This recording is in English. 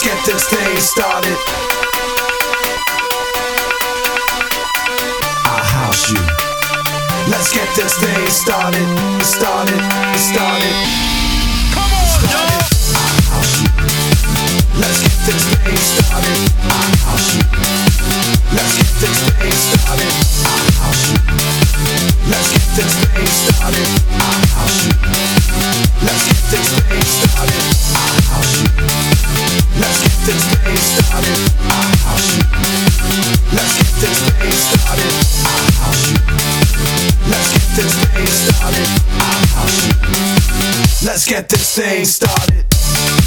get this thing started. I'll house you. Let's get this thing started. Started. Come on, y'all. I'll house you. Let's get this thing started. I'll house you. Let's get this thing started. I'll house you. Let's get this thing started. I'll house you. Let's get this thing started. I'll house you. Let's get this thing started. I'll house you. Let's get this thing started. I'll house you. Let's get this thing started. I'll house you. Let's get this thing started.